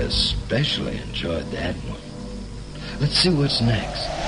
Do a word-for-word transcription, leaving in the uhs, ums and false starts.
especially enjoyed that one. Let's see what's next.